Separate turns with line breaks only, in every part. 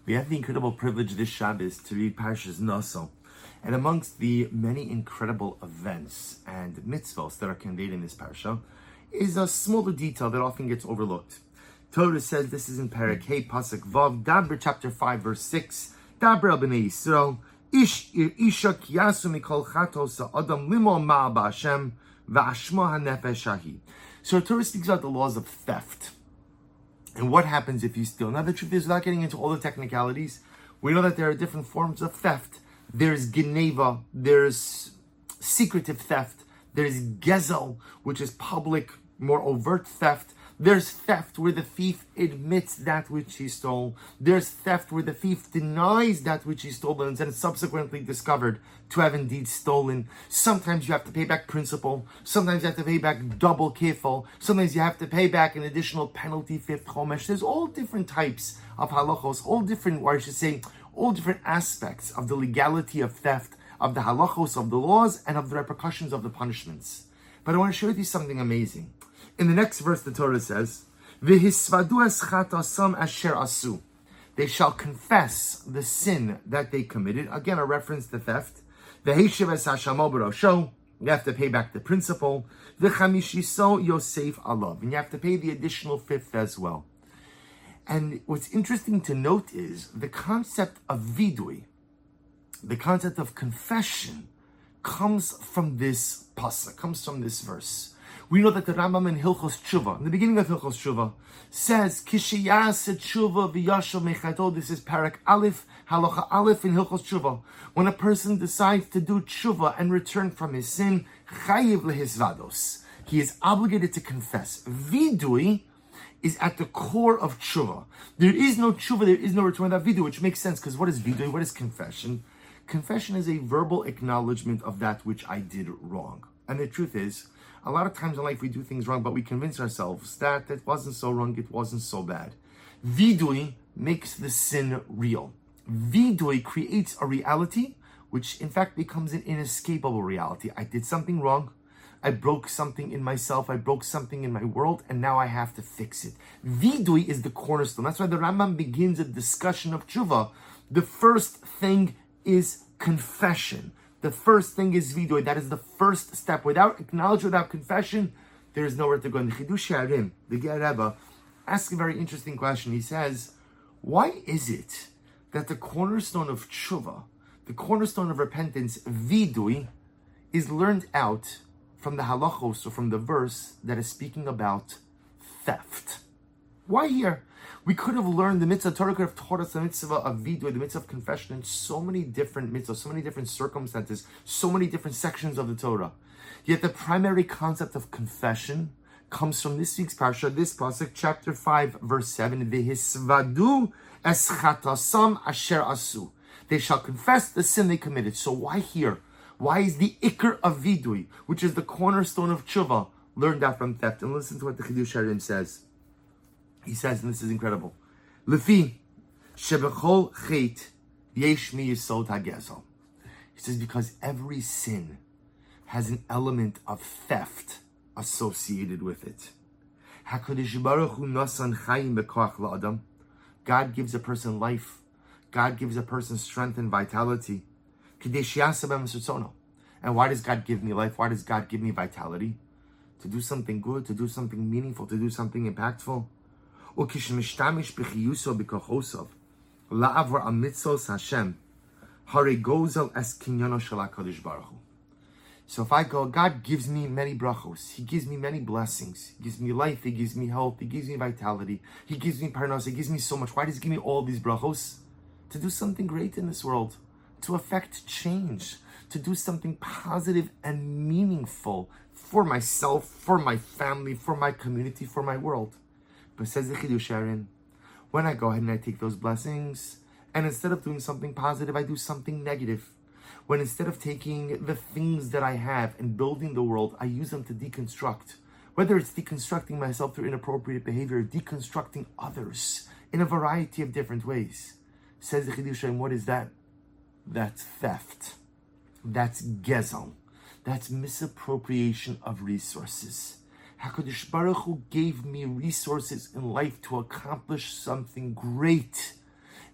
We have the incredible privilege this Shabbos to read Parshas Naso. And amongst the many incredible events and mitzvahs that are conveyed in this parsha is a smaller detail that often gets overlooked. Torah says, this is in Perek Hey, Pasuk Vav, Daber chapter 5, verse 6, Daber al b'nei Yisrael, Isha kiyasu mikol chatos ha'adam limo ma'a ba'Hashem, va'ashma ha'nefesh hahi. So Torah speaks about the laws of theft. And what happens if you steal? Now the truth is, without getting into all the technicalities, we know that there are different forms of theft. There's geneva, there's secretive theft, there's gezel, which is public, more overt theft. There's theft where the thief admits that which he stole. There's theft where the thief denies that which he stole and then subsequently discovered to have indeed stolen. Sometimes you have to pay back principal. Sometimes you have to pay back double kefil. Sometimes you have to pay back an additional penalty, fifth chomesh. There's all different types of halachos, all different, or I should say, all different aspects of the legality of theft, of the halachos, of the laws, and of the repercussions of the punishments. But I want to share with you something amazing. In the next verse, the Torah says, "V'hisvadu eschat asher asu." They shall confess the sin that they committed. Again, a reference to theft. V'heishiv es hashamo b'rosho. You have to pay back the principal. V'chamishiso yosef alav. And you have to pay the additional fifth as well. And what's interesting to note is the concept of vidui, the concept of confession, comes from this pasuk, comes from this verse. We know that the Rambam in Hilchos Tshuva, in the beginning of Hilchos Tshuva, says, Kishiyase Tshuva v'yashav mechato. This is Parak Aleph, Halacha Aleph in Hilchos Tshuva. When a person decides to do Tshuva and return from his sin, chayiv lehisvados. He is obligated to confess. Vidui is at the core of Tshuva. There is no Tshuva, there is no return without Vidui, which makes sense, because what is Vidui? What is confession? Confession is a verbal acknowledgement of that which I did wrong. And the truth is, a lot of times in life we do things wrong, but we convince ourselves that it wasn't so wrong, it wasn't so bad. Vidui makes the sin real. Vidui creates a reality which in fact becomes an inescapable reality. I did something wrong, I broke something in myself, I broke something in my world, and now I have to fix it. Vidui is the cornerstone. That's why the Rambam begins a discussion of tshuva. The first thing is confession. The first thing is vidui. That is the first step. Without acknowledgement, without confession, there is nowhere to go. And the Chidush Harim, the Ger Rebbe, asks a very interesting question. He says, why is it that the cornerstone of tshuva, the cornerstone of repentance, vidui, is learned out from the halachos, or from the verse that is speaking about theft? Why here? We could have learned the mitzvah. Torah could have taught us the mitzvah of vidui, the mitzvah of confession, in so many different mitzvahs, so many different circumstances, so many different sections of the Torah. Yet the primary concept of confession comes from this week's parsha, this pasuk, chapter 5, verse 7. V'hisvadu eschatasam asher asu. They shall confess the sin they committed. So why here? Why is the ikar of vidui, which is the cornerstone of tshuva, learned out from theft? And listen to what the Chidush Harim says. He says, and this is incredible, Lefi shebechol chet yesh mi yisod hagezel. He says, because every sin has an element of theft associated with it. HaKadosh Baruch Hu nasan chayim bekoach la'adam. God gives a person life. God gives a person strength and vitality. Kedei sheyaseh b'hem tzitzono. And why does God give me life? Why does God give me vitality? To do something good, to do something meaningful, to do something impactful. Ukishmishtamish b'chiyuso b'kochosav la'avor al mitzvos Hashem harei gozel es kinyono shel HaKadosh Baruch Hu. So if I go, God gives me many brachos. He gives me many blessings. He gives me life. He gives me health. He gives me vitality. He gives me parnos. He gives me so much. Why does He give me all these brachos? To do something great in this world, to affect change, to do something positive and meaningful for myself, for my family, for my community, for my world. But says the Chidush Harim, when I go ahead and I take those blessings, and instead of doing something positive, I do something negative. When instead of taking the things that I have and building the world, I use them to deconstruct. Whether it's deconstructing myself through inappropriate behavior, deconstructing others in a variety of different ways. Says the Chidush Harim, what is that? That's theft. That's gezel. That's misappropriation of resources. HaKadosh Baruch Hu gave me resources in life to accomplish something great.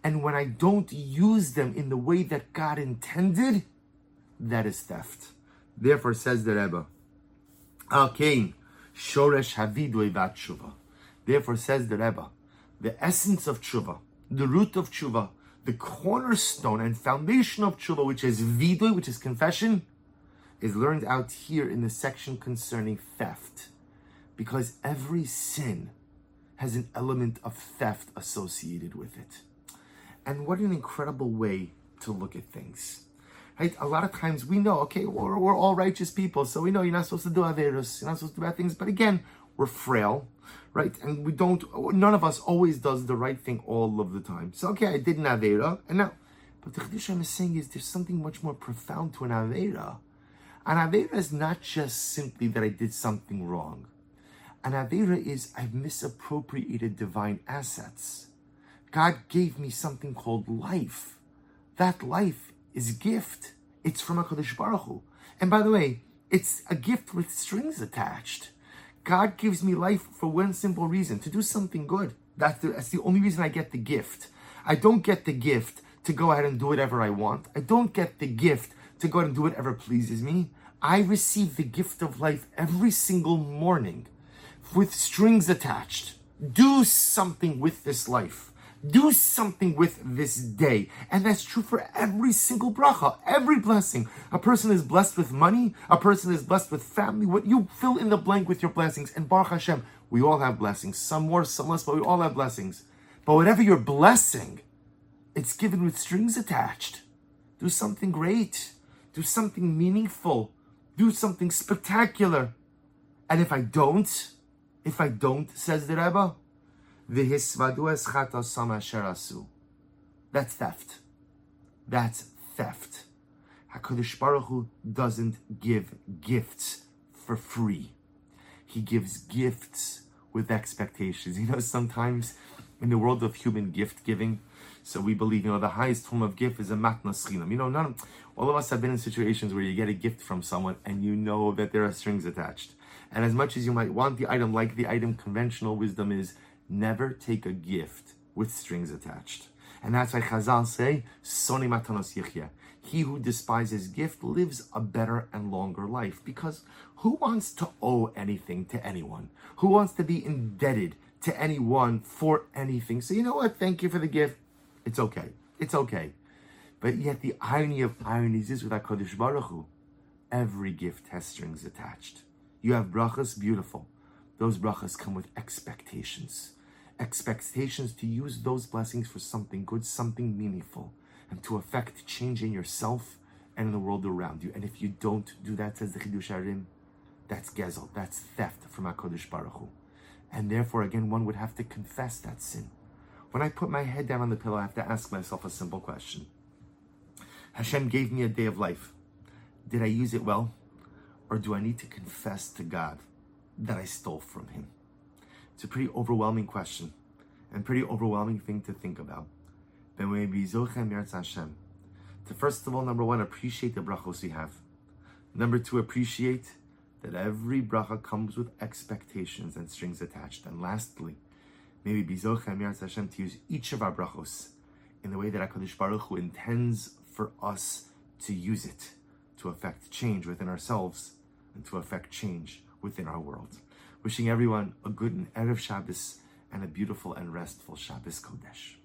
and when I don't use them in the way that God intended, that is theft. Therefore, says the Rebbe, Al-Kain, Shoresh Havidui Vat Tshuva. Therefore, says the Rebbe, the essence of tshuva, the root of tshuva, the cornerstone and foundation of tshuva, which is vidui, which is confession, is learned out here in the section concerning theft. Because every sin has an element of theft associated with it. And what an incredible way to look at things. Right? A lot of times we know, okay, we're all righteous people, so we know you're not supposed to do averus, you're not supposed to do bad things, but again, we're frail, right? And none of us always does the right thing all of the time. So, okay, I did an avera, and now, but the Chiddush Hashem is saying is there's something much more profound to an avera. An avera is not just simply that I did something wrong. An avera is I've misappropriated divine assets. God gave me something called life. That life is a gift. It's from HaKadosh Baruch Hu. And by the way, it's a gift with strings attached. God gives me life for one simple reason, to do something good. That's the only reason I get the gift. I don't get the gift to go ahead and do whatever I want. I don't get the gift to go ahead and do whatever pleases me. I receive the gift of life every single morning with strings attached. Do something with this life. Do something with this day. And that's true for every single bracha, every blessing. A person is blessed with money. A person is blessed with family. What you fill in the blank with your blessings. And Baruch Hashem, we all have blessings. Some more, some less, but we all have blessings. But whatever you're blessing, it's given with strings attached. Do something great. Do something meaningful. Do something spectacular. And if I don't, says the Rebbe, that's theft. That's theft. HaKadosh Baruch Hu doesn't give gifts for free. He gives gifts with expectations. Sometimes in the world of human gift giving, so we believe, the highest form of gift is a matnas chinam. All of us have been in situations where you get a gift from someone and you know that there are strings attached. And as much as you might want the item, like the item, conventional wisdom is never take a gift with strings attached. And that's why Chazal say, Soni matanos yichya. He who despises gift lives a better and longer life. Because who wants to owe anything to anyone? Who wants to be indebted to anyone for anything? So you know what? Thank you for the gift. It's okay. It's okay. But yet the irony of ironies is with HaKadosh Baruch Hu, every gift has strings attached. You have brachas, beautiful. Those brachas come with expectations. Expectations to use those blessings for something good, something meaningful, and to affect change in yourself and in the world around you. And if you don't do that, says the Chidush Harim, that's gezel, that's theft from HaKadosh Baruch Hu. And therefore, again, one would have to confess that sin. When I put my head down on the pillow, I have to ask myself a simple question. Hashem gave me a day of life. Did I use it well? Or do I need to confess to God that I stole from Him? It's a pretty overwhelming question and pretty overwhelming thing to think about. But we be zochem Yirtzeh Hashem to, first of all, number one, appreciate the brachos we have. Number two, appreciate that every bracha comes with expectations and strings attached. And lastly, maybe be zochem Yirtzeh Hashem to use each of our brachos in the way that HaKadosh Baruch Hu intends for us to use it to affect change within ourselves and to affect change within our world. Wishing everyone a good and Erev Shabbos and a beautiful and restful Shabbos Kodesh.